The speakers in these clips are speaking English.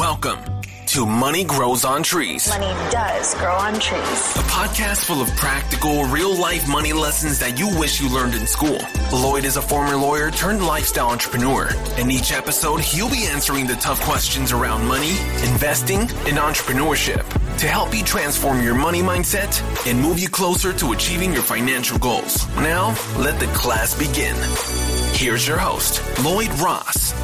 Welcome to Money Grows on Trees. Money does grow on trees. A podcast full of practical, real-life money lessons that you wish you learned in school. Lloyd is a former lawyer turned lifestyle entrepreneur. In each episode, he'll be answering the tough questions around money, investing, and entrepreneurship to help you transform your money mindset and move you closer to achieving your financial goals. Now, let the class begin. Here's your host, Lloyd Ross.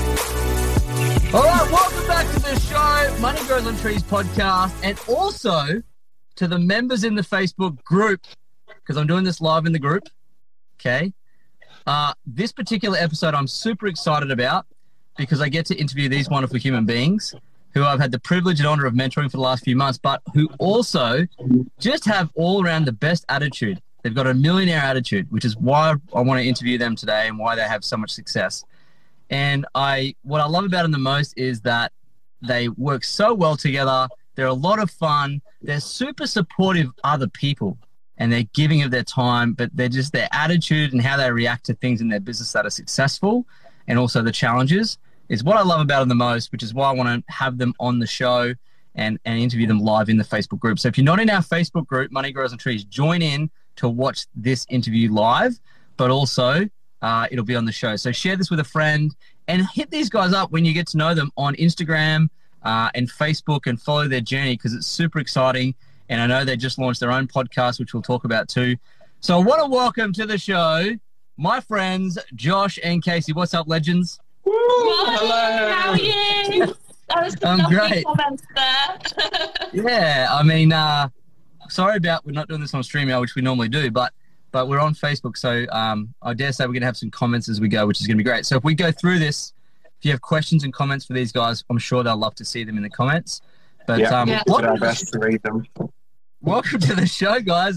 All right, welcome back to the show, Money Grows on Trees podcast, and also to the members in the Facebook group, because I'm doing this live in the group, okay? This particular episode I'm super excited about because I get to interview these wonderful human beings who I've had the privilege and honor of mentoring for the last few months, but who also just have all around the best attitude. They've got a millionaire attitude, which is why I want to interview them today and why they have so much success. And what I love about them the most is that they work so well together. They're a lot of fun. They're super supportive of other people and they're giving of their time, but they're just their attitude and how they react to things in their business that are successful and also the challenges is what I love about them the most, which is why I want to have them on the show and interview them live in the Facebook group. So if you're not in our Facebook group, Money Grows on Trees, join in to watch this interview live, but also it'll be on the show. So share this with a friend and hit these guys up when you get to know them on Instagram and Facebook and follow their journey because it's super exciting. And I know they just launched their own podcast, which we'll talk about too. So I want to welcome to the show my friends, Josh and Casey. What's up, legends? Woo! Hello. How are you? That was some lovely great. comments there. Yeah, I mean, sorry about we're not doing this on StreamYard, which we normally do, but we're on Facebook, so I dare say we're going to have some comments as we go, which is going to be great. So if we go through this, if you have questions and comments for these guys, I'm sure they'll love to see them in the comments. But we'll do our best to read them. Welcome to the show, guys.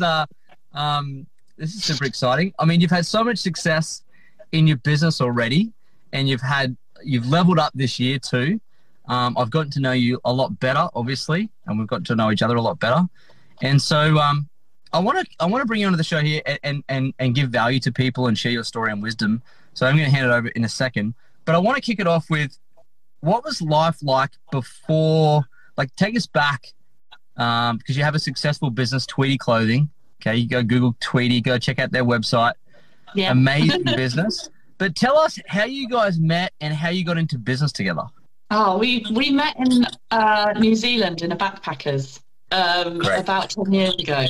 This is super exciting. I mean, you've had so much success in your business already, and you've leveled up this year too. I've gotten to know you a lot better, obviously, and we've gotten to know each other a lot better. And so I want to bring you onto the show here and give value to people and share your story and wisdom. So I'm going to hand it over in a second. But I want to kick it off with what was life like before, like take us back because you have a successful business, Tweedy Clothing. Okay, you go Google Tweedy, go check out their website. Yeah. Amazing business. But tell us how you guys met and how you got into business together. Oh, we met in New Zealand in a backpackers. About 10 years ago.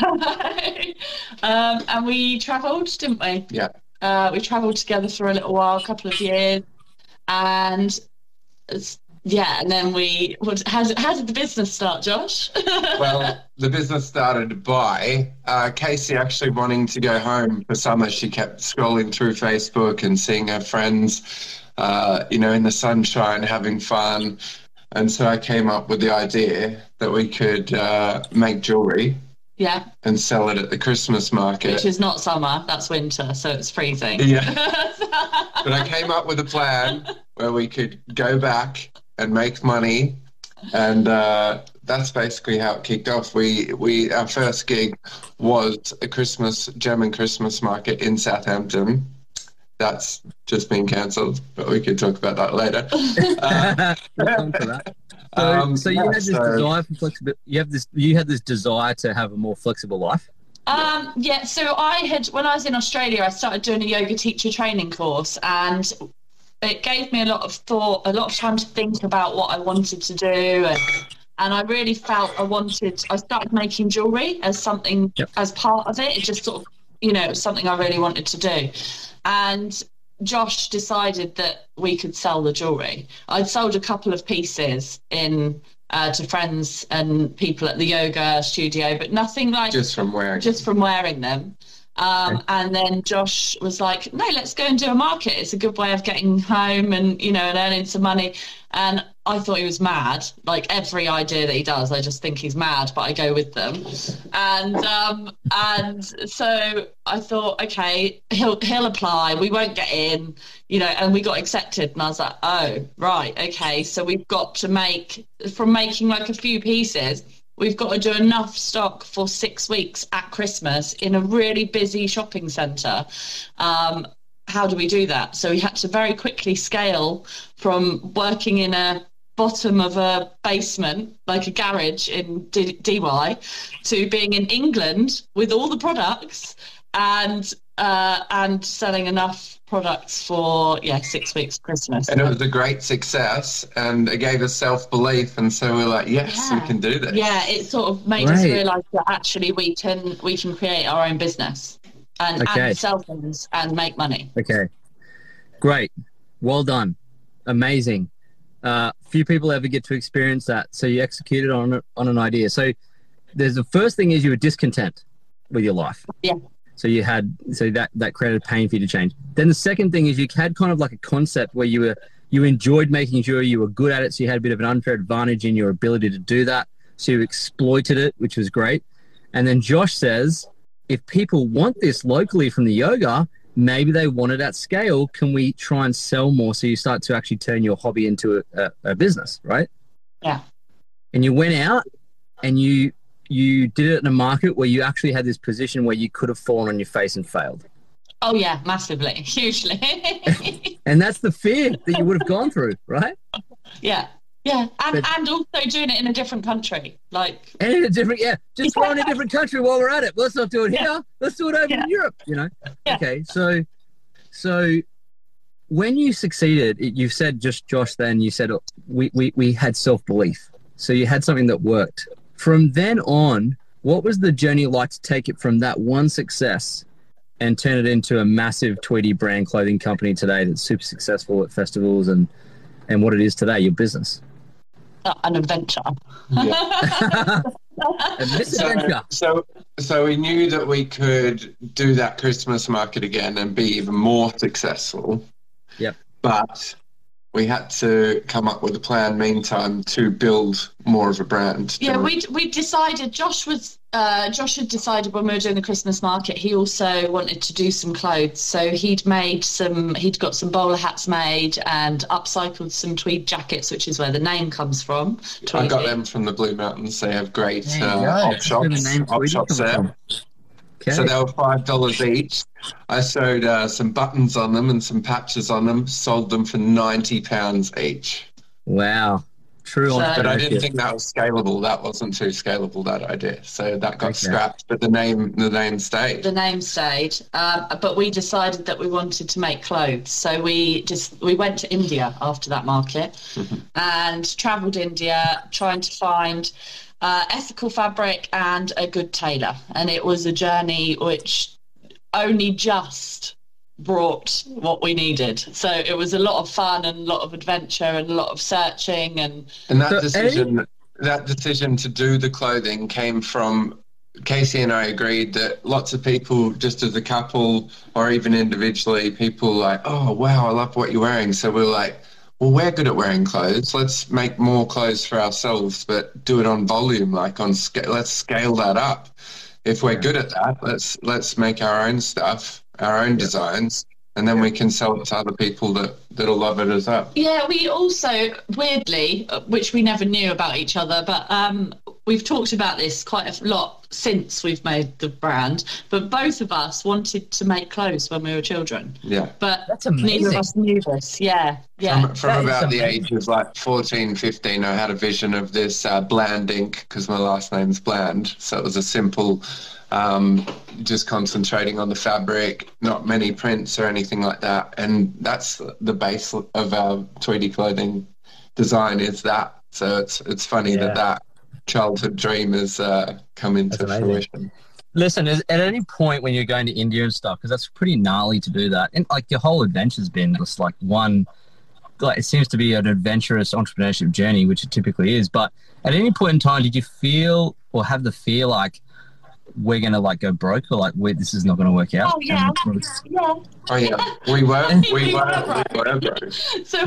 And we travelled, didn't we? Yeah. We travelled together for a little while, a couple of years. And then how did the business start, Josh? Well, the business started by Casey actually wanting to go home for summer. She kept scrolling through Facebook and seeing her friends, in the sunshine, having fun. And so I came up with the idea that we could make jewellery and sell it at the Christmas market. Which is not summer, that's winter, so it's freezing. Yeah. But I came up with a plan where we could go back and make money. And that's basically how it kicked off. Our first gig was a German Christmas market in Southampton. That's just been cancelled, but we could talk about that later. So you had this desire for flexibility. You had this desire to have a more flexible life. So when I was in Australia, I started doing a yoga teacher training course, and it gave me a lot of thought, a lot of time to think about what I wanted to do, and I really felt I started making jewellery as something as part of it. It just sort of, it was something I really wanted to do. And Josh decided that we could sell the jewellery. I'd sold a couple of pieces to friends and people at the yoga studio, but nothing like just from wearing them. And then Josh was like, no, let's go and do a market. It's a good way of getting home and earning some money. And I thought he was mad. Like every idea that he does, I just think he's mad, but I go with them. And so I thought, okay, he'll apply. We won't get in, and we got accepted. And I was like, oh, right, okay. So we've got to from making like a few pieces, we've got to do enough stock for 6 weeks at Christmas in a really busy shopping centre. How do we do that? So we had to very quickly scale from working in a bottom of a basement, like a garage in DY, to being in England with all the products and selling enough products for 6 weeks Christmas. And it was a great success, and it gave us self-belief, and so we're like, yes, we can do this. Yeah, it sort of made us realise that actually we can create our own business and sell things and make money. Okay, great, well done, amazing. Few people ever get to experience that. So you executed on an idea. So there's the first thing is you were discontent with your life. Yeah. So that created pain for you to change. Then the second thing is you had kind of like a concept where you enjoyed making sure you were good at it. So you had a bit of an unfair advantage in your ability to do that. So you exploited it, which was great. And then Josh says, if people want this locally from the yoga, maybe they want it at scale. Can we try and sell more? So you start to actually turn your hobby into a business, right? Yeah. And you went out and you did it in a market where you actually had this position where you could have fallen on your face and failed. Oh yeah, massively, hugely. And that's the fear that you would have gone through, right? Yeah. Yeah, and also doing it in a different country, like. And in a different, just throw in a different country while we're at it. Let's not do it here. Let's do it over in Europe. Yeah. Okay, so when you succeeded, you said just Josh. Then you said we had self-belief. So you had something that worked. From then on, what was the journey like to take it from that one success and turn it into a massive Tweedy brand clothing company today that's super successful at festivals and what it is today, your business? An adventure. Yeah. A misadventure. So we knew that we could do that Christmas market again and be even more successful. Yep. But we had to come up with a plan meantime to build more of a brand. Yeah, we decided, Josh had decided when we were doing the Christmas market, he also wanted to do some clothes. So he'd got some bowler hats made and upcycled some tweed jackets, which is where the name comes from. Tweedy. I got them from the Blue Mountains. They have great op shops there. Okay. So they were $5 each. I sewed some buttons on them and some patches on them, sold them for £90 each. Wow. True. But I didn't think that was scalable. That wasn't too scalable, that idea. So that got scrapped, but the name stayed. The name stayed. But we decided that we wanted to make clothes. So we went to India after that market and travelled India trying to find ethical fabric and a good tailor. And it was a journey which only just brought what we needed. So it was a lot of fun and a lot of adventure and a lot of searching. And that decision to do the clothing came from Casey and I agreed that lots of people, just as a couple or even individually, people like, oh, wow, I love what you're wearing. So we're like, well, we're good at wearing clothes. Let's make more clothes for ourselves, but do it on volume, like on scale. Let's scale that up. If we're good at that, let's make our own stuff, our own designs, and then we can sell it to other people that'll love it as well. Yeah, we also, weirdly, which we never knew about each other, but we've talked about this quite a lot since we've made the brand, but both of us wanted to make clothes when we were children. Yeah. But that's amazing. Neither of us knew this. Yeah. From about the age of like 14, 15, I had a vision of this Bland ink, because my last name's Bland. So it was a simple, just concentrating on the fabric, not many prints or anything like that. And that's the base of our Tweedy clothing design, is that. So it's funny that childhood dream has come into fruition. Listen, at any point when you're going to India and stuff, because that's pretty gnarly to do that, and like your whole adventure's been just like one, like it seems to be an adventurous entrepreneurship journey, which it typically is. But at any point in time, did you feel or have the fear like we're going to like go broke, or like this is not going to work out? Oh yeah. Oh yeah, we were broke. So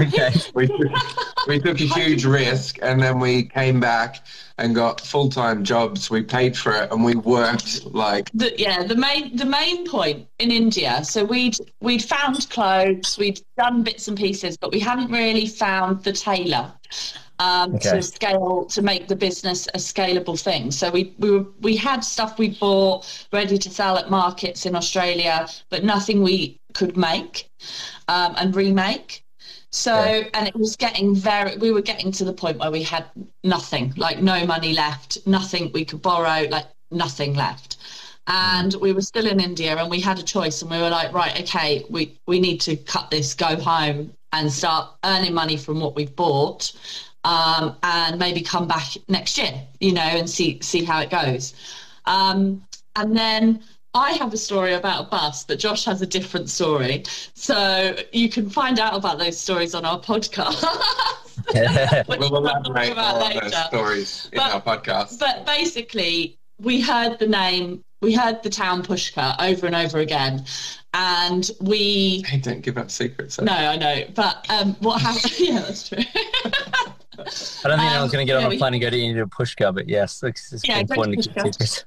we took a huge risk, and then we came back and got full-time jobs. We paid for it, and we worked like the main point in India. So we'd found clothes, we'd done bits and pieces, but we hadn't really found the tailor to make the business a scalable thing. So we had stuff we bought ready to sell at markets in Australia, but nothing we could make and remake. So, and it was we were getting to the point where we had nothing, like no money left, nothing we could borrow, like nothing left. And we were still in India, and we had a choice, and we were like, right, okay, we need to cut this, go home and start earning money from what we've bought, and maybe come back next year, and see how it goes. And then I have a story about a bus, but Josh has a different story. So you can find out about those stories on our podcast. We'll elaborate more on those stories in our podcast. But basically, we heard the town Pushkar over and over again. And Hey, don't give up secrets. No, I know. But what happened? Yeah, that's true. I don't think anyone's going to get on a plane and go to India to Pushkar, but yes, it's important to keep secrets.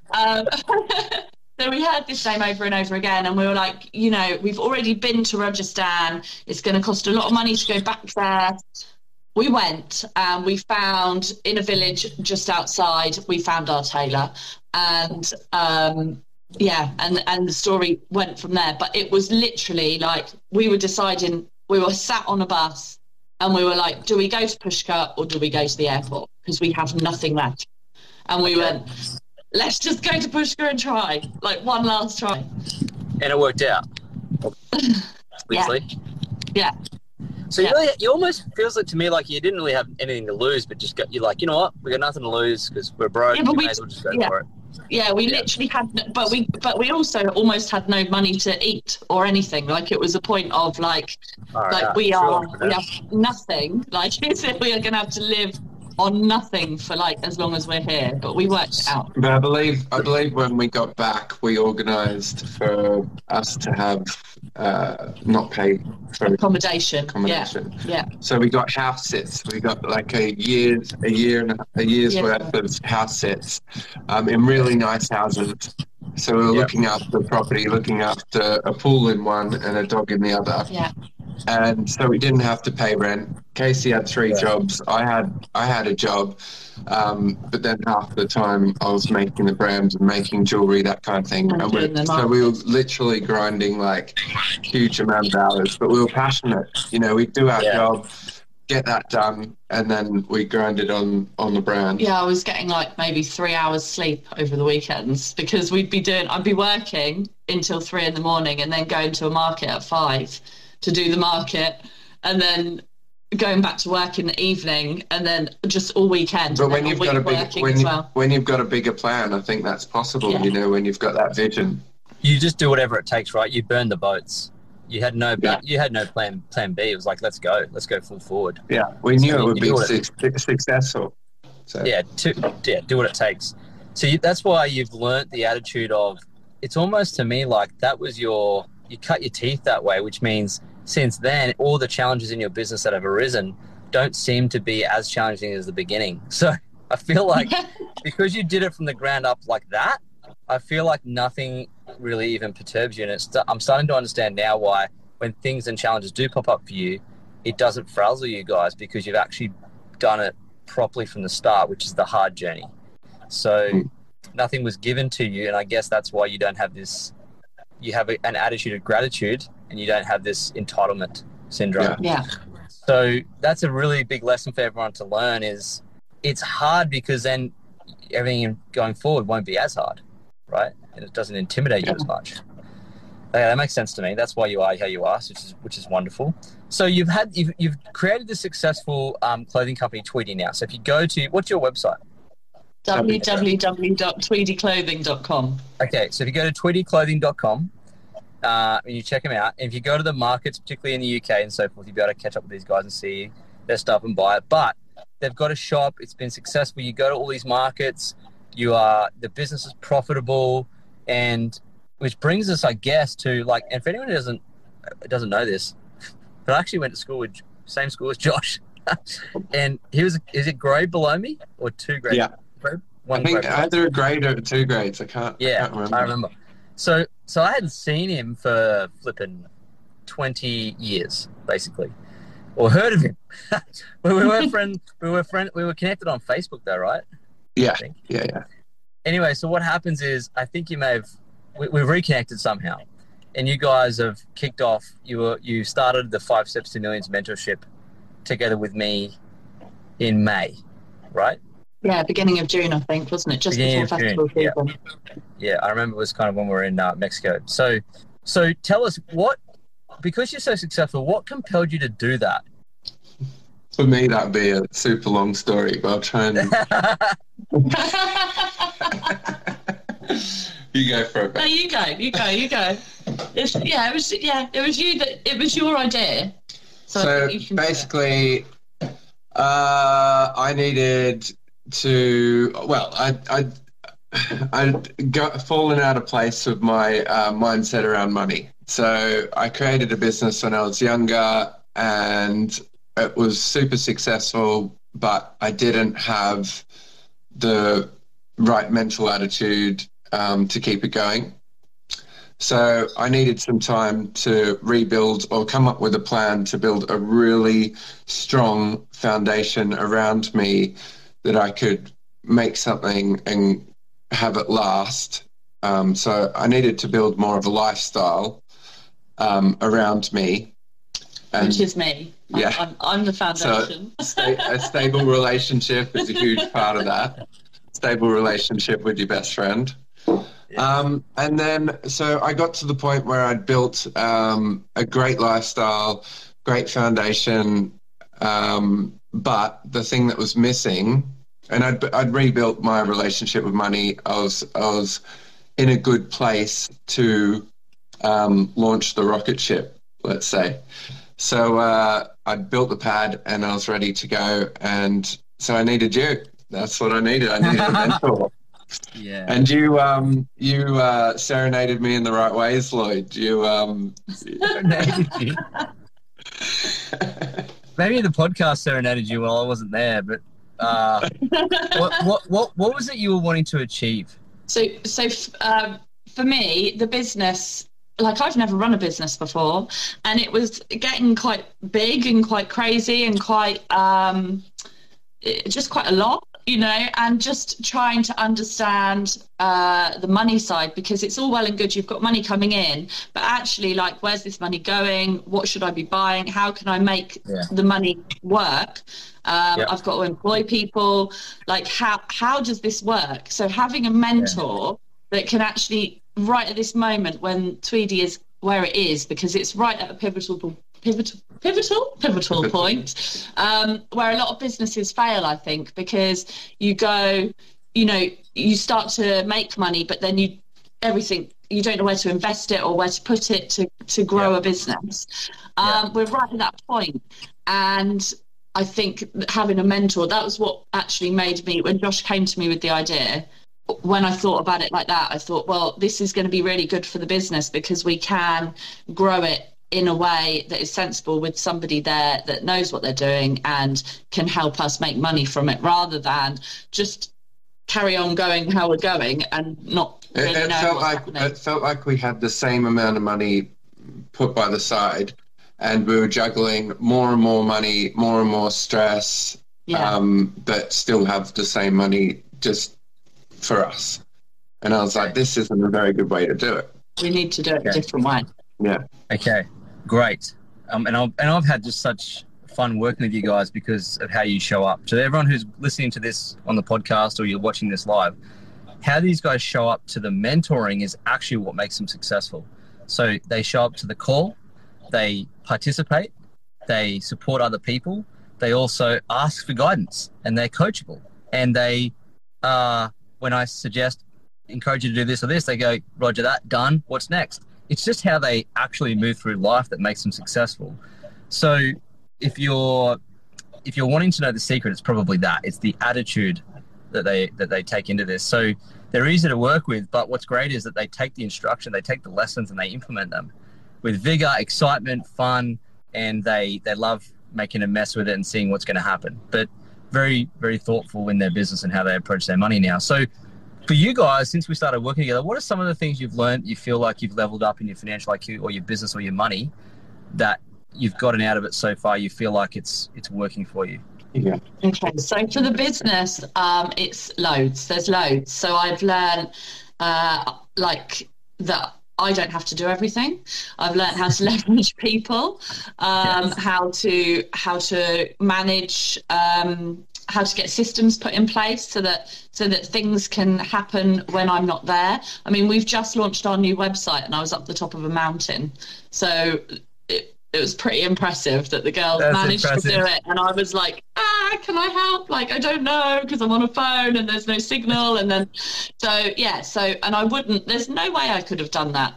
So we heard this name over and over again, and we were like, we've already been to Rajasthan. It's going to cost a lot of money to go back there. We went, and we found in a village just outside, we found our tailor, and and the story went from there. But it was literally like we were deciding. We were sat on a bus, and we were like, do we go to Pushkar or do we go to the airport? Because we have nothing left. And we went, let's just go to Pushkar and try, like one last try. And it worked out. Obviously. Yeah. So you almost feels like to me like you didn't really have anything to lose, but you're like, you know what, we got nothing to lose because we're broke. Yeah, but we may as well just go for it. Yeah, we literally had, but we also almost had no money to eat or anything. Like it was a point of we have nothing. Like we are going to have to live on nothing for like as long as we're here, but we worked it out. But I believe when we got back, we organised for us to have not pay for accommodation. Yeah. So we got house sits. We got like a year's worth of house sits in really nice houses. So we were looking after the property, looking after a pool in one and a dog in the other. Yeah. And so we didn't have to pay rent. Casey had 3 jobs. I had a job, but then half the time I was making the brands and making jewelry, that kind of thing. So we were literally grinding like huge amount of hours, but we were passionate. We'd do our job, get that done, and then we grinded on the brand. Yeah, I was getting like maybe 3 hours sleep over the weekends because I'd be working until 3 a.m. and then going to a market at 5 to do the market, and then going back to work in the evening, and then just all weekend. But when you've got a bigger plan, I think that's possible. When you've got that vision, you just do whatever it takes, right? You burn the boats. You had no plan B. It was like, let's go full forward. Yeah, we knew it would be successful. So. Do what it takes. So that's why you've learnt the attitude of. It's almost to me like that was you cut your teeth that way, which means since then, all the challenges in your business that have arisen don't seem to be as challenging as the beginning. So I feel like because you did it from the ground up like that, I feel like nothing really even perturbs you. And I'm starting to understand now why when things and challenges do pop up for you, it doesn't frazzle you guys because you've actually done it properly from the start, which is the hard journey. So nothing was given to you. And I guess that's why you don't have this, you have an attitude of gratitude and you don't have this entitlement syndrome. Yeah. So that's a really big lesson for everyone to learn is it's hard because then everything going forward won't be as hard, right? And it doesn't intimidate you as much. Okay, that makes sense to me. That's why you are how you are, which is wonderful. So you've created this successful clothing company, Tweedy now. So if you go to, what's your website? www.tweedyclothing.com. Okay, so if you go to tweedyclothing.com and you check them out, and if you go to the markets, particularly in the UK and so forth, you'll be able to catch up with these guys and see their stuff and buy it. But they've got a shop. It's been successful. You go to all these markets. The business is profitable, and which brings us, I guess, to like. And for anyone who doesn't know this, but I actually went to same school as Josh, and is it grade below me or 2 grades? Yeah. I think either a grade or 2 grades. I can't remember. I remember. So I hadn't seen him for flipping 20 years, basically, or heard of him. we were connected on Facebook though, right? Yeah. Yeah. Anyway, so what happens is I think you may have we've reconnected somehow, and you guys have kicked off. You started the 5 Steps to Millions mentorship together with me in May, right? Yeah, beginning of June, I think, wasn't it? Just Beginning before of festival June, season. Yeah, I remember it was kind of when we were in Mexico. So tell us because you're so successful, what compelled you to do that? For me, that'd be a super long story, but I'll try and... You go for it. No, you go. It was your idea. So I think you can basically, I needed to. Well, I'd fallen out of place with my mindset around money. So I created a business when I was younger, and it was super successful, but I didn't have the right mental attitude to keep it going. So I needed some time to rebuild or come up with a plan to build a really strong foundation around me that I could make something and have it last. So I needed to build more of a lifestyle around me. And which is me. Yeah. I'm the foundation. So a stable relationship is a huge part of that. Stable relationship with your best friend. And then, so I got to the point where I'd built a great lifestyle, great foundation, but the thing that was missing, and I'd rebuilt my relationship with money. I was in a good place to launch the rocket ship, let's say. So I'd built the pad and I was ready to go, and so I needed you. That's what I needed. I needed a mentor. Yeah. And you serenaded me in the right ways, Lloyd. Serenaded you. Maybe the podcast serenaded you while I wasn't there, but what was it you were wanting to achieve? So for me, the business, like I've never run a business before, and it was getting quite big and quite crazy and quite just quite a lot. And just trying to understand the money side, because it's all well and good, you've got money coming in, but actually, like, where's this money going? What should I be buying? How can I make the money work? I've got to employ people. Like, how does this work? So having a mentor that can actually, right at this moment when Tweedy is where it is, because it's right at a pivotal point, where a lot of businesses fail, I think, because you go, you start to make money, but then you don't know where to invest it or where to put it to grow a business. We're right at that point. And I think having a mentor, that was what actually made me, when Josh came to me with the idea, when I thought about it like that, I thought, well, this is going to be really good for the business because we can grow it in a way that is sensible with somebody there that knows what they're doing and can help us make money from it, rather than just carry on going how we're going and not really it know what's happening. It felt like we had the same amount of money put by the side, and we were juggling more and more money, more and more stress, but still have the same money just for us. And I was like, this isn't a very good way to do it. We need to do it a different way. Yeah. Okay, great. And I've had just such fun working with you guys because of how you show up. To everyone who's listening to this on the podcast or you're watching this live, how these guys show up to the mentoring is actually what makes them successful. So they show up to the call, they participate, they support other people, they also ask for guidance, and they're coachable. And they, when I suggest, encourage you to do this or this, they go, Roger that, done, what's next? It's just how they actually move through life that makes them successful. So if you're wanting to know the secret, it's probably that. It's the attitude that they take into this. So they're easy to work with, but what's great is that they take the instruction, they take the lessons, and they implement them with vigor, excitement, fun, and they love making a mess with it and seeing what's going to happen. But very, very thoughtful in their business and how they approach their money now. So for you guys, since we started working together, what are some of the things you've learned, you feel like you've leveled up in your financial IQ or your business or your money, that you've gotten out of it so far, you feel like it's working for you? Yeah. Okay, so for the business, it's loads. There's loads. So I've learned like that I don't have to do everything. I've learned how to leverage people, how to manage, how to get systems put in place so that things can happen when I'm not there. I mean, we've just launched our new website and I was up the top of a mountain. So it was pretty impressive that the girl managed to do it. And I was like, can I help? Like, I don't know, because I'm on a phone and there's no signal. And then, and I wouldn't, there's no way I could have done that.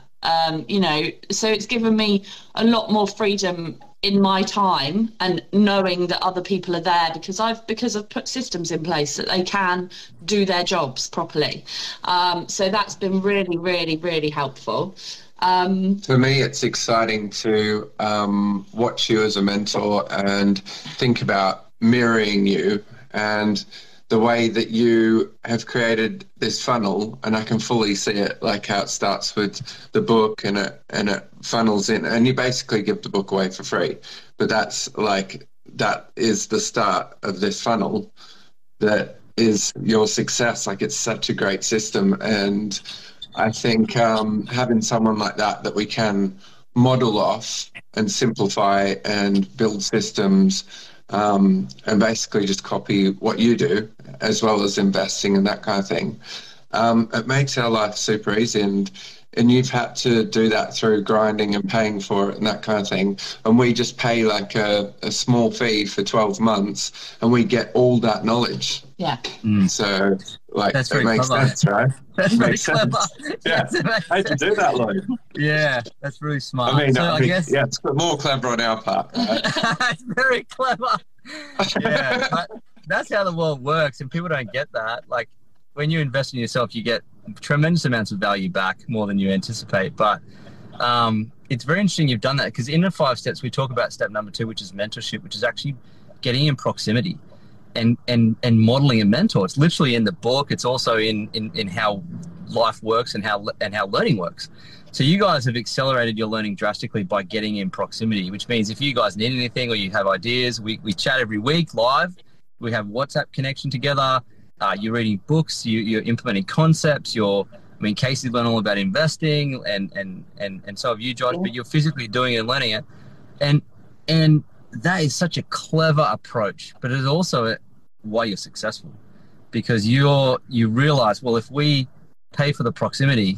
So it's given me a lot more freedom in my time and knowing that other people are there because I've put systems in place that they can do their jobs properly. So that's been really, really, really helpful. For me, it's exciting to watch you as a mentor and think about mirroring you and the way that you have created this funnel, and I can fully see it, like how it starts with the book and it funnels in, and you basically give the book away for free. But that is the start of this funnel. That is your success. Like, it's such a great system, and I think having someone like that we can model off and simplify and build systems and basically just copy what you do, as well as investing and that kind of thing. It makes our life super easy, and you've had to do that through grinding and paying for it and that kind of thing. And we just pay like a small fee for 12 months and we get all that knowledge. Yeah. So that's that makes clever. sense, right? That's very makes clever. sense. Yeah. I had to do that, Lloyd. Yeah, that's really smart. I mean, so I guess it's more clever on our part. Right? That's very clever. Yeah, but that's how the world works, and people don't get that. Like, when you invest in yourself, you get tremendous amounts of value back, more than you anticipate. But it's very interesting you've done that, because in the 5 steps we talk about step number 2, which is mentorship, which is actually getting in proximity and modeling a mentor. It's literally in the book. It's also in how life works and how learning works. So you guys have accelerated your learning drastically by getting in proximity, which means if you guys need anything or you have ideas, we chat every week live. We have WhatsApp connection together. You're reading books. You're implementing concepts. Casey's learned all about investing, and so have you, Josh. But you're physically doing it and learning it, and that is such a clever approach. But it's also why you're successful, because you realize, well, if we pay for the proximity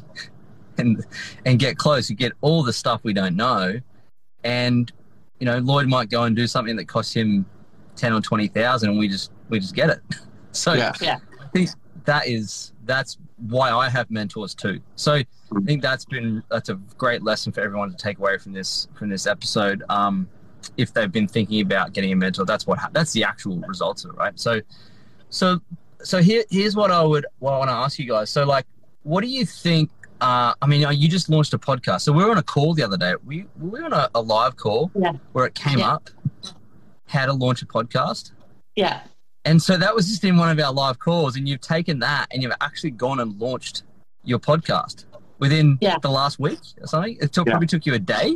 and get close, you get all the stuff we don't know, and Lloyd might go and do something that costs him 10 or 20,000, and we just get it. So yeah. I think that's why I have mentors too. So I think that's a great lesson for everyone to take away from this episode. If they've been thinking about getting a mentor, that's the actual results of it, right? So here's what I want to ask you guys. So, like, what do you think? You just launched a podcast. So we were on a call the other day. We were on a live call where it came up how to launch a podcast. Yeah. And so that was just in one of our live calls, and you've taken that and you've actually gone and launched your podcast within the last week or something. It probably took you a day.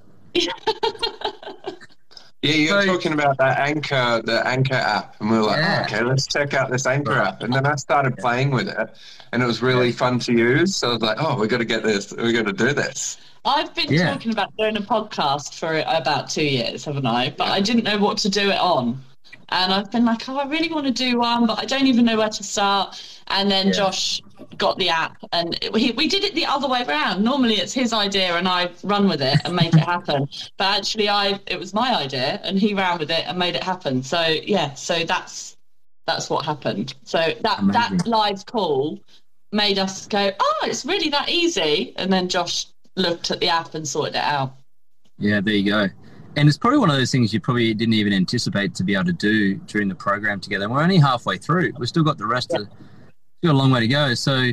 Yeah, you're talking about the Anchor app, and we were like, okay, let's check out this Anchor app. And then I started playing with it, and it was really fun to use. So I was like, we got to get this. We got to do this. I've been talking about doing a podcast for about 2 years, haven't I? But I didn't know what to do it on. And I've been like, I really want to do one, but I don't even know where to start. And then Josh got the app, and we did it the other way around. Normally it's his idea and I run with it and make it happen. But actually it was my idea and he ran with it and made it happen. So that's what happened. So that live call made us go, it's really that easy. And then Josh looked at the app and sorted it out. Yeah, there you go. And it's probably one of those things you probably didn't even anticipate to be able to do during the program together. And we're only halfway through. We've still got the rest of. We've got a long way to go. So,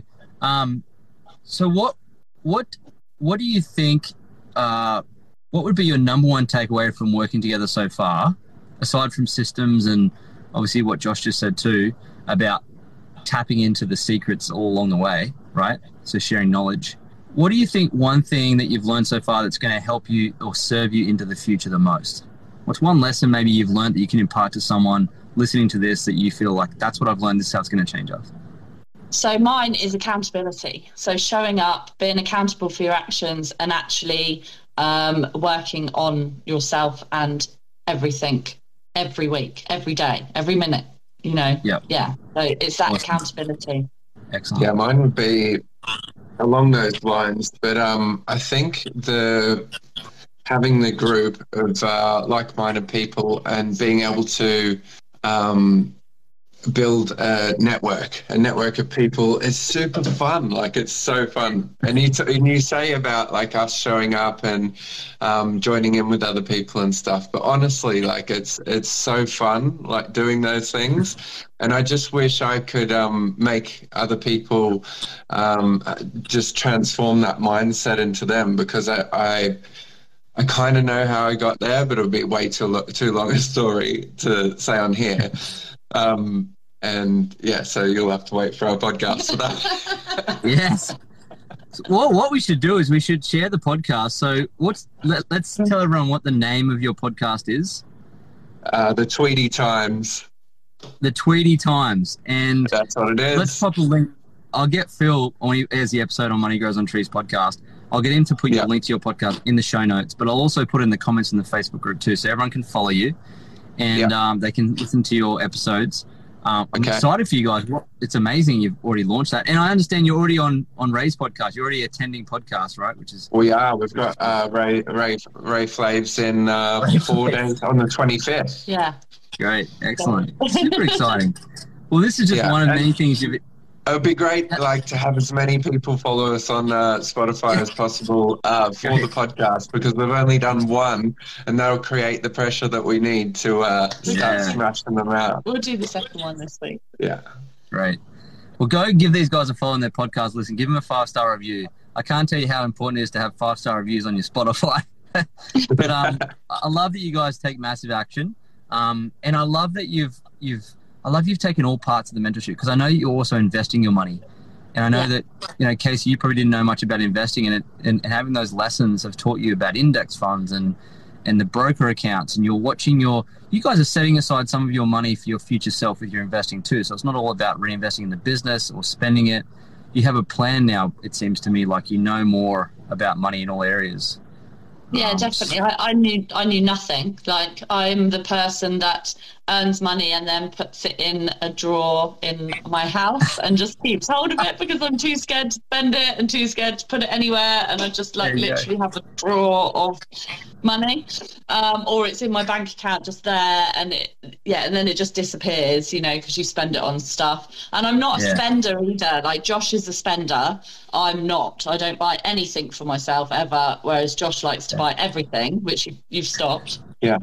what do you think? What would be your number one takeaway from working together so far, aside from systems and obviously what Josh just said too about tapping into the secrets all along the way, right? So sharing knowledge. What do you think one thing that you've learned so far that's going to help you or serve you into the future the most? What's one lesson maybe you've learned that you can impart to someone listening to this that you feel like, that's what I've learned, this is how it's going to change us? So mine is accountability. So showing up, being accountable for your actions, and actually working on yourself and everything every week, every day, every minute, you know? Yep. Yeah. So it's that accountability. Excellent. Yeah, mine would be along those lines. But I think having the group of like-minded people and being able to build a network of people is super fun. Like, it's so fun. And you say about like us showing up and joining in with other people and stuff, but honestly, like, it's so fun, like, doing those things. And I just wish I could make other people just transform that mindset into them, because I kind of know how I got there, but it would be way too long a story to say on here. And yeah, so you'll have to wait for our podcast for that. Yes. Well, what we should do is we should share the podcast. So let's tell everyone what the name of your podcast is. The Tweedy Times. The Tweedy Times. And that's what it is. Let's pop a link. I'll get Phil, when he airs the episode on Money Grows on Trees podcast, I'll get him to put your link to your podcast in the show notes, but I'll also put in the comments in the Facebook group too, so everyone can follow you and they can listen to your episodes. I'm excited for you guys. It's amazing you've already launched that. And I understand you're already on Ray's podcast. You're already attending podcasts, right? We are. We've got Ray Flaves in 4 days on the 25th. Yeah. Great. Excellent. Super exciting. Well, this is just one of many things you've... It would be great, like, to have as many people follow us on Spotify as possible for the podcast, because we've only done one, and that'll create the pressure that we need to start smashing them out. We'll do the second one this week. Yeah. Great. Well, go give these guys a follow on their podcast. Listen, give them a 5-star review. I can't tell you how important it is to have 5-star reviews on your Spotify. But I love that you guys take massive action, and I love that you've taken all parts of the mentorship, because I know you're also investing your money. And I know that, you know, Casey, you probably didn't know much about investing in it, and having those lessons have taught you about index funds and the broker accounts, and you're watching you guys are setting aside some of your money for your future self with your investing too. So it's not all about reinvesting in the business or spending it. You have a plan now, it seems to me, like you know more about money in all areas. Yeah, definitely. I knew nothing. Like, I'm the person that earns money and then puts it in a drawer in my house and just keeps hold of it because I'm too scared to spend it and too scared to put it anywhere. And I just literally have a drawer of money, or it's in my bank account just there, and then it just disappears, you know, because you spend it on stuff. And I'm not a spender either. Like, Josh is a spender. I'm not. I don't buy anything for myself ever, whereas Josh likes to buy everything, which you've stopped. Yeah.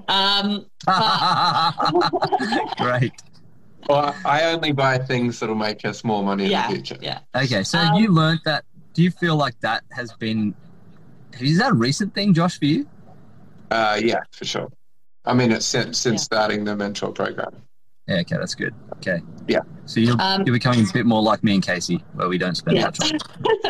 Right. Well, I only buy things that'll make us more money in the future. Yeah. Okay, so you learned that. Do you feel like that has been... Is that a recent thing, Josh, for you? Yeah, for sure. I mean, it's since starting the mentor program. Yeah, okay, that's good. Okay. Yeah. So you're becoming a bit more like me and Casey, where we don't spend much on it.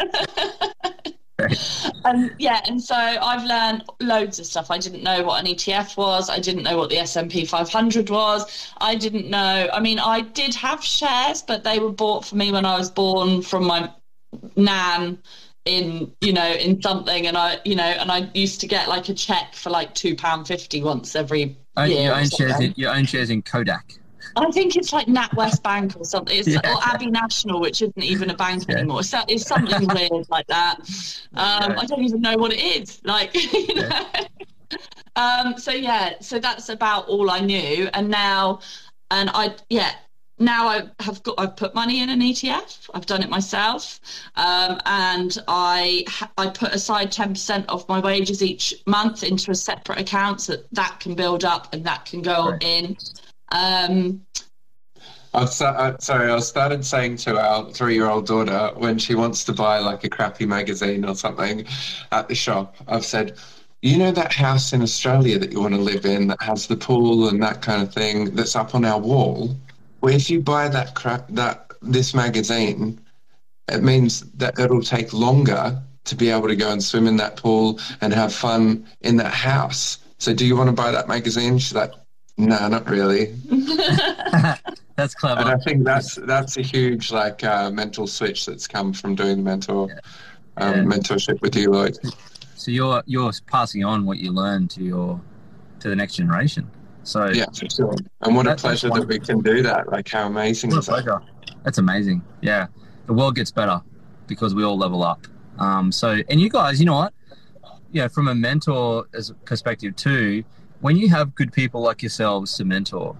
And so I've learned loads of stuff. I didn't know what an ETF was. I didn't know what the S&P 500 was. I didn't know. I mean, I did have shares, but they were bought for me when I was born from my nan in something, and I used to get like a check for like £2.50 once every year. You own shares in Kodak. I think it's like NatWest Bank or something. Or Abbey National, which isn't even a bank anymore. So it's something weird like that. I don't even know what it is. Like, you know. So that's about all I knew. And now I've put money in an ETF. I've done it myself, and I put aside 10% of my wages each month into a separate account, so that can build up and that can go in. I started saying to our 3-year-old daughter, when she wants to buy like a crappy magazine or something at the shop, I've said, you know that house in Australia that you want to live in that has the pool and that kind of thing that's up on our wall? Well, if you buy this magazine, it means that it'll take longer to be able to go and swim in that pool and have fun in that house. So do you want to buy that magazine? She's like, no, not really. That's clever. And I think that's a huge mental switch that's come from doing the mentorship with you, Lloyd. So you're passing on what you learn to the next generation. So yeah, for sure. And what a pleasure that we can do that. Like, how amazing is that? That's amazing. Yeah, the world gets better because we all level up. And you guys, you know what? Yeah, from a mentor perspective too, when you have good people like yourselves to mentor,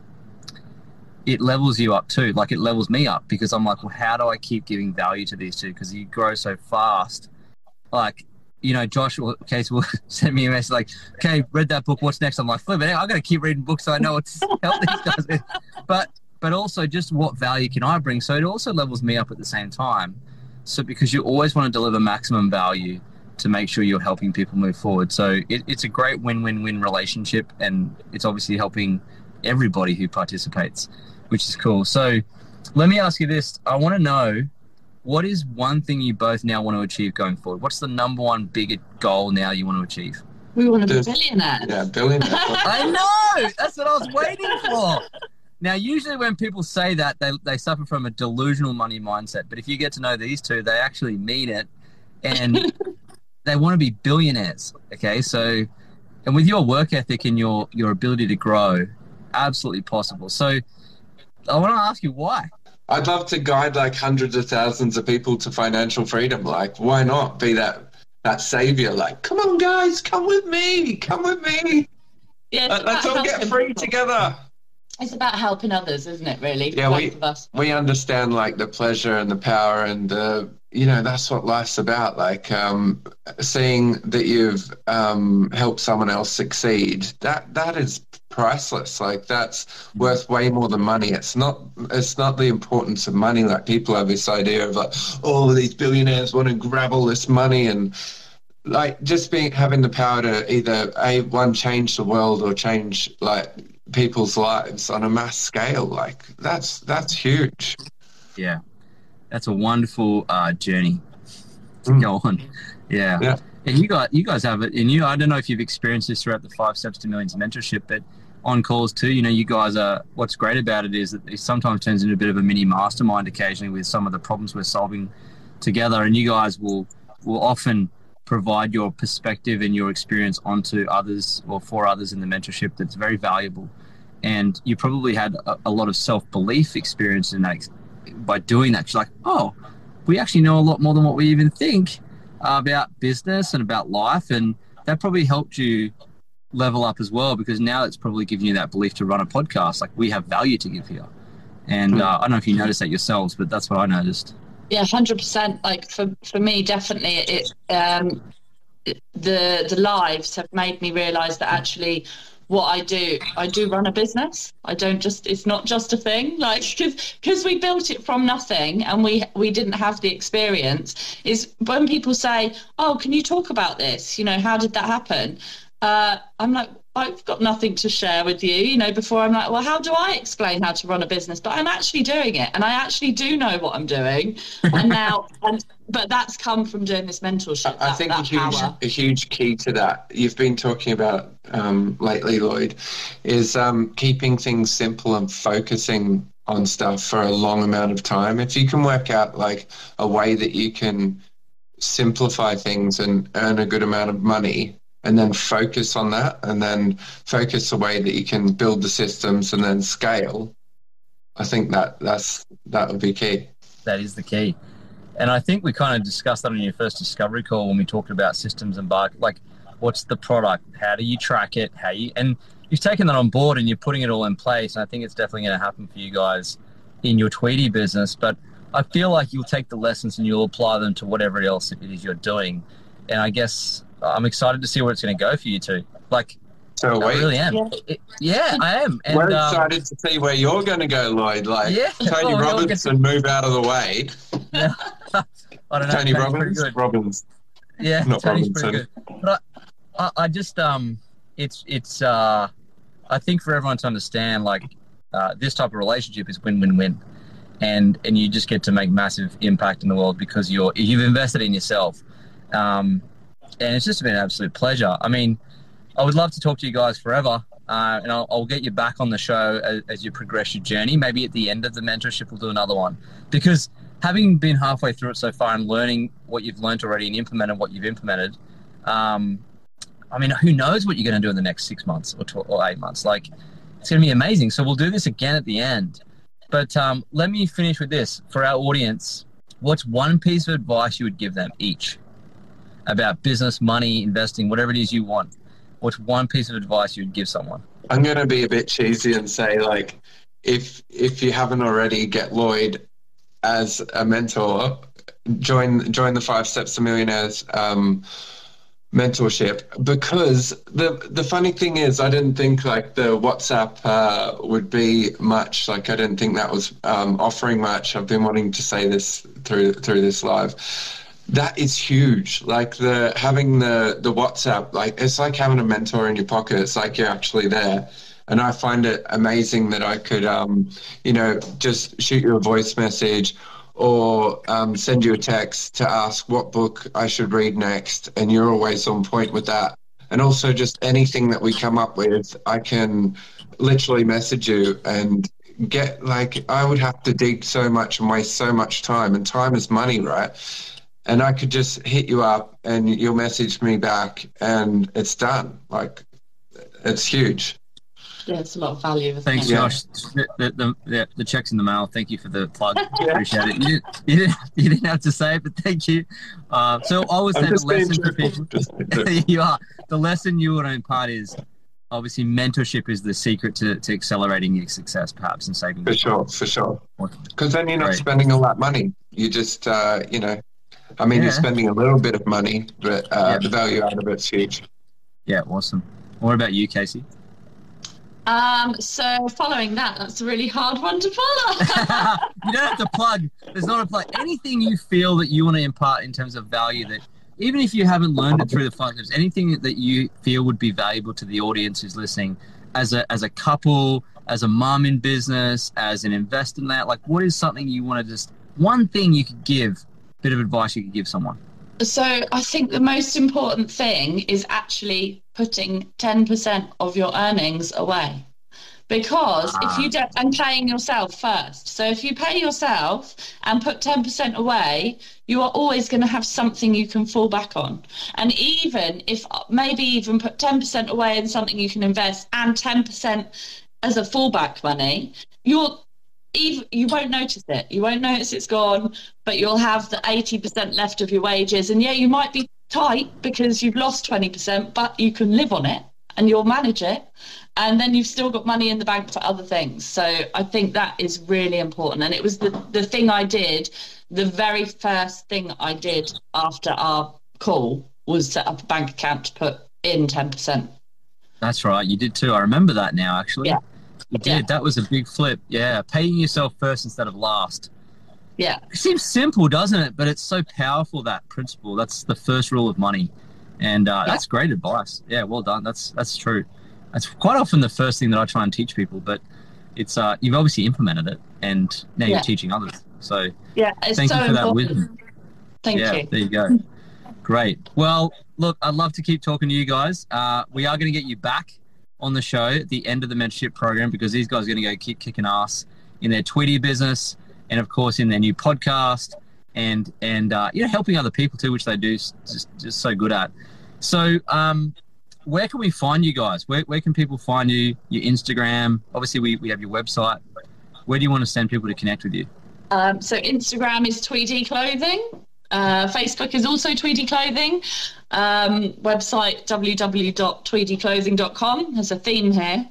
it levels you up too. Like, it levels me up because I'm like, well, how do I keep giving value to these two? Because you grow so fast. Like, you know, Josh will send me a message like, okay, read that book, what's next? I'm like, flip it out. I got to keep reading books so I know what to help these guys with. But also just what value can I bring? So it also levels me up at the same time. So because you always want to deliver maximum value to make sure you're helping people move forward. So it's a great win-win-win relationship, and it's obviously helping everybody who participates, which is cool. So let me ask you this. I want to know, what is one thing you both now want to achieve going forward? What's the number one bigger goal now you want to achieve? We want to be billionaires. Yeah, billionaires. I know! That's what I was waiting for. Now, usually when people say that, they suffer from a delusional money mindset. But if you get to know these two, they actually mean it. And they want to be billionaires, okay? So, and with your work ethic and your ability to grow, absolutely possible. So I want to ask you why. I'd love to guide like hundreds of thousands of people to financial freedom. Like, why not be that savior? Like, come on, guys, come with me. Yeah, let's all get free together. It's about helping others, isn't it, really? Yeah, we understand like the pleasure and the power and that's what life's about. Like, seeing that you've helped someone else succeed, that is priceless. Like, that's worth way more than money. It's not the importance of money. Like, people have this idea of like, oh, these billionaires want to grab all this money, and like just having the power to either change the world or change like people's lives on a mass scale. Like, that's huge. Yeah, that's a wonderful journey to go on. Yeah. And you guys have it, and I don't know if you've experienced this throughout the 5 Steps to Millions mentorship, but on calls too, you guys are, what's great about it is that it sometimes turns into a bit of a mini mastermind occasionally with some of the problems we're solving together, and you guys will often provide your perspective and your experience onto others or for others in the mentorship that's very valuable. And you probably had a lot of self-belief experience in that by doing that. You're like, oh, we actually know a lot more than what we even think about business and about life. And that probably helped you level up as well, because now it's probably giving you that belief to run a podcast. Like, we have value to give here. And I don't know if you noticed that yourselves, but that's what I noticed. Yeah, 100%. Like for me, definitely, the lives have made me realise that actually what I do run a business. It's not just a thing, like, because we built it from nothing and we didn't have the experience. Is when people say, oh, can you talk about this? How did that happen? I'm like, I've got nothing to share with you, before I'm like, well, how do I explain how to run a business? But I'm actually doing it, and I actually do know what I'm doing. But that's come from doing this mentorship. I think a huge key to that, you've been talking about lately, Lloyd, is keeping things simple and focusing on stuff for a long amount of time. If you can work out like a way that you can simplify things and earn a good amount of money, and then focus on that, and then focus the way that you can build the systems and then scale, I think that would be key. That is the key. And I think we kind of discussed that on your first discovery call when we talked about systems and like, what's the product? How do you track it? And you've taken that on board and you're putting it all in place. And I think it's definitely going to happen for you guys in your Tweety business. But I feel like you'll take the lessons and you'll apply them to whatever else it is you're doing. And I guess I'm excited to see where it's going to go for you two. Like, I really am. Yeah, I am. And, we're excited to see where you're going to go, Lloyd. Like, Tony Robinson, move out of the way. Yeah. I don't know. Tony Robbins. Yeah, not Tony's Robinson. Pretty good. But I just, it's I think for everyone to understand, like, this type of relationship is win-win-win. And you just get to make massive impact in the world because you've invested in yourself. And it's just been an absolute pleasure. I mean, I would love to talk to you guys forever, and I'll get you back on the show as you progress your journey. Maybe at the end of the mentorship, we'll do another one. Because having been halfway through it so far and learning what you've learned already and implemented what you've implemented, I mean, who knows what you're going to do in the next 6 months or 8 months? Like, it's going to be amazing. So we'll do this again at the end. But let me finish with this. For our audience, what's one piece of advice you would give them each about business, money, investing, whatever it is you want? What's one piece of advice you would give someone? I'm going to be a bit cheesy and say, like, if you haven't already, get Lloyd as a mentor. Join the 5 Steps to Millionaires mentorship, because the funny thing is, I didn't think like the WhatsApp would be much. Like, I didn't think that was offering much. I've been wanting to say this through this live. That is huge. Like having the WhatsApp, like it's like having a mentor in your pocket. It's like you're actually there. And I find it amazing that I could, just shoot you a voice message or send you a text to ask what book I should read next. And you're always on point with that. And also just anything that we come up with, I can literally message you and get, like, I would have to dig so much and waste so much time, and time is money, right? And I could just hit you up and you'll message me back and it's done. Like, it's huge. Yeah, it's a lot of value. Thanks, Josh. The check's in the mail. Thank you for the plug. Appreciate it. You didn't have to say it, but thank you. So I always say the lesson for people. You are. The lesson you want to impart is obviously mentorship is the secret to accelerating your success, perhaps, and saving. For sure. Because then you're not spending all that money. You just, you're spending a little bit of money, but the value out of it's huge. Yeah, awesome. What about you, Casey? So following that's a really hard one to follow. You don't have to plug. There's not a plug. Anything you feel that you want to impart in terms of value, that even if you haven't learned it through the 5 steps, anything that you feel would be valuable to the audience who's listening, as a couple, as a mom in business, as an investor in that, like, what is something you want to one thing you could give, bit of advice you could give someone? So I think the most important thing is actually putting 10% of your earnings away. Because if you don't, and paying yourself first. So if you pay yourself and put 10% away, you are always going to have something you can fall back on. And even if even put 10% away in something you can invest and 10% as a fallback money, you won't notice it. You won't notice it's gone, but you'll have the 80% left of your wages. And yeah, you might be tight because you've lost 20%, but you can live on it and you'll manage it. And then you've still got money in the bank for other things. So I think that is really important. And it was the thing I did, the very first thing I did after our call was set up a bank account to put in 10%. That's right. You did too. I remember that now, actually. Yeah. You did. Yeah. That was a big flip. Yeah. Paying yourself first instead of last. Yeah. It seems simple, doesn't it? But it's so powerful, that principle. That's the first rule of money. And that's great advice. Yeah, well done. That's true. That's quite often the first thing that I try and teach people, but it's you've obviously implemented it and now you're teaching others. So it's thank so you for that important. wisdom. Thank you. There you go. Great. Well, look, I'd love to keep talking to you guys. We are going to get you back on the show at the end of the mentorship program, because these guys are going to go keep kicking ass in their Tweety business and, of course, in their new podcast and helping other people too, which they do just so good at. So where can we find you guys? Where can people find you? Your Instagram? Obviously, we have your website. Where do you want to send people to connect with you? So Instagram is Tweety Clothing. Facebook is also Tweety Clothing. Website www.tweetyclothing.com. There's a theme here.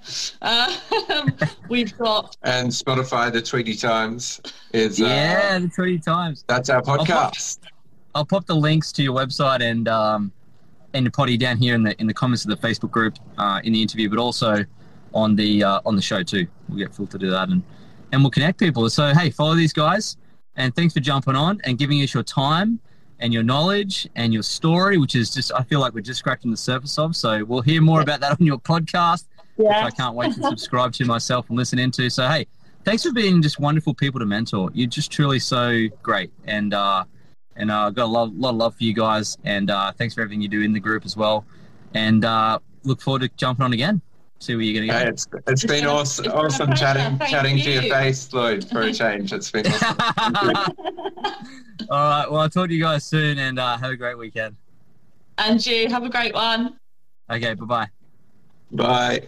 We've got... And Spotify, the Tweety Times is... the Tweety Times. That's our podcast. I'll pop the links to your website and the potty down here in the comments of the Facebook group in the interview, but also on the show too. We'll get Phil to do that and we'll connect people. So, hey, follow these guys. And thanks for jumping on and giving us your time and your knowledge and your story, which is just, I feel like we're just scratching the surface of. So we'll hear more about that on your podcast, which I can't wait to subscribe to myself and listen into. So, hey, thanks for being just wonderful people to mentor. You're just truly so great. And I've got a lot of love for you guys. And thanks for everything you do in the group as well. And look forward to jumping on again. See where you're going to go. Hey, it's been awesome chatting to your face, Lloyd, for a change. It's been awesome. All right. Well, I'll talk to you guys soon, and have a great weekend. And you have a great one. Okay. Bye-bye. Bye.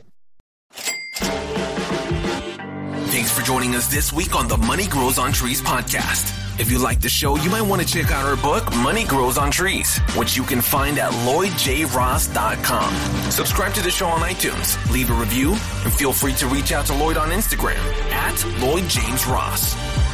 Thanks for joining us this week on the Money Grows on Trees podcast. If you like the show, you might want to check out our book, Money Grows on Trees, which you can find at LloydJRoss.com. Subscribe to the show on iTunes, leave a review, and feel free to reach out to Lloyd on Instagram at LloydJamesRoss.